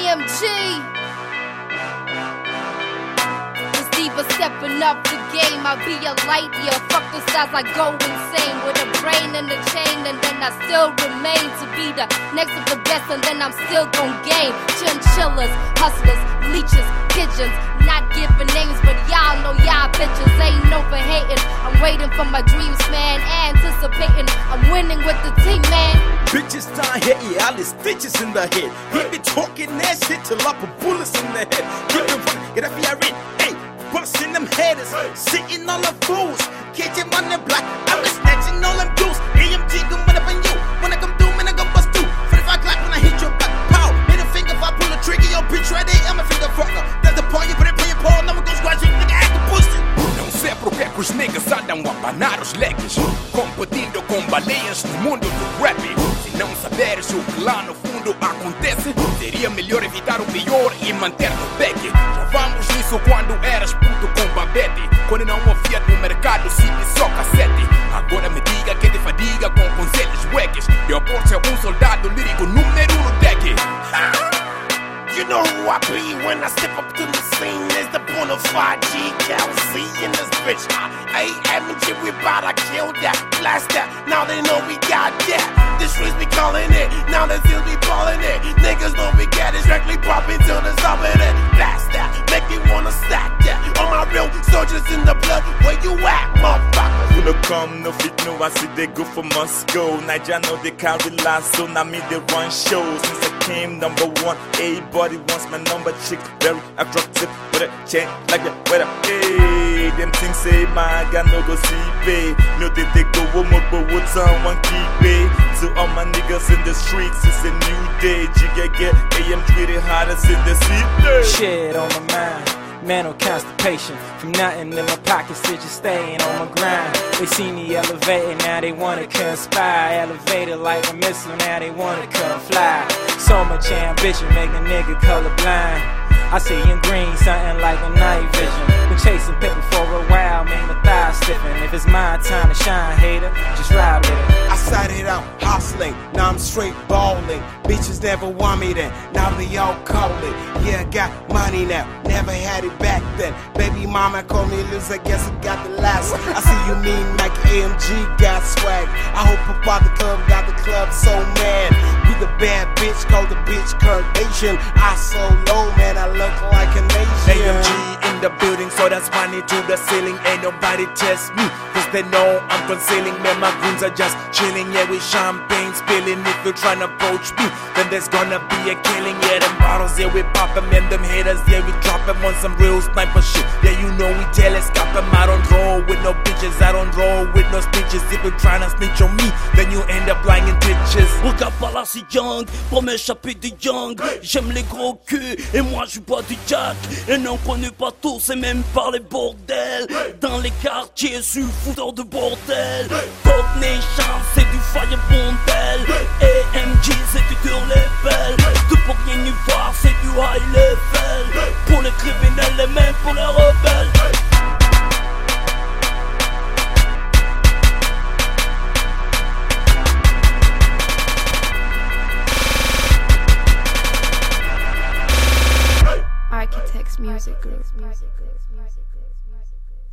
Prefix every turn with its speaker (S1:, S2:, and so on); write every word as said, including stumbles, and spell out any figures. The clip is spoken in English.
S1: M G. Diva stepping up the game, I'll be a light year. Fuck the stars, I go insane with a brain and a chain, and then I still remain to be the next of the best, and then I'm still gon' game. Chinchillas, hustlers, leeches, pigeons, not giving names, but y'all know y'all bitches ain't over hating. I'm waiting for my dreams, man, anticipating. I'm winning with the team, man.
S2: Bitches down here, yeah, all these stitches in the head. He be talking that shit till I put bullets in the head. Give me one, get up here, red. Busting them headers, sitting on the fools, catching on the block. I'm just snatching all them dudes. A M G gon' run up on you. When I come through, man, I gon' bust through. forty-five Glock when I hit your back. Pow, middle finger if I pull the trigger. Your bitch right there, I'm a finger fucker. That's the point, you put it, play your paw. Now we gon' squash you, nigga, act the pussy.
S3: Não sei porque que os niggas andam a abanar os leques, competindo com baleias no mundo do rap. Se não saberes o que lá no fundo acontece, seria melhor evitar o pior e manter no back. Já vamos nisso quando eras puto com babete, quando não havia no mercado C D só cassete. Agora me diga que te fadiga com conselhos weques. Eu por ser um soldado lírico número um no deck.
S4: You know who I be when I step up to the scene. There's the bona fide G L C in this bitch. I ain't M G, we bout to kill that, blast that. Now they know we got that. The streets be calling it, now they still be ballin' it. Niggas know we got it, directly poppin' till the top of it. Blast that, make me wanna stack that. All my real soldiers in the blood, where you at, motherfucker?
S2: Who no come, no fit, no I see they go for Moscow. Nigeria know they carry last, so now me they run shows. Since I came number one, everybody wants my number. Chick very attractive, with a chain like a with a hey. Them things say my God no go see pay. No they they go one more but what someone keep it. To all my niggas in the streets, it's a new day. G get A M G the hardest in the city.
S5: Shit on my mind. Mental constipation from nothing in my pockets to just staying on my grind. They see me elevated, now they wanna conspire. Elevated like a missile, now they wanna come fly. So much ambition, make a nigga colorblind. I see in green, something like a night vision. Been chasing paper for a while, made my thighs stiffen. If it's my time to shine, hater, just ride with it.
S4: I started out hustling, now I'm straight balling. Bitches never want me then, now they all call it. Yeah, I got money now, never had it back then. Baby mama called me loose, I guess I got the last. I see you mean like A M G got swag. I hope about the club got the club so mad. We the bad bitch, called the bitch Kardashian. I so low, man, I look like an Asian.
S2: A M G in the building, so that's money to the ceiling. Ain't nobody test me, cause they know I'm concealing. Man, my goons are just chilling, yeah, with champagne spilling. If you're trying to approach me, then there's gonna be a killing. Yeah, them bottles, yeah, we pop them, and them haters, yeah, we drop them on some real sniper shit. Yeah, you know we telescope them. I don't roll with no bitches, I don't roll with no snitches. If you're trying to snitch on me, then you end up lying in ditches.
S6: Regarde par là, c'est young, pour m'échapper des young. J'aime les gros culs, et moi je bois du jack. Et n'en connais pas tous, et même par les bordels. Dans les quartiers, je suis fouteur de bordel. Code Nation, c'est du fire bondel. A M G, c'est du dur level. Tout pour rien y voir, c'est du high level. Pour les criminels et même pour les rebelles.
S1: Architects Music Group. Music Group. Music Group. Music Group.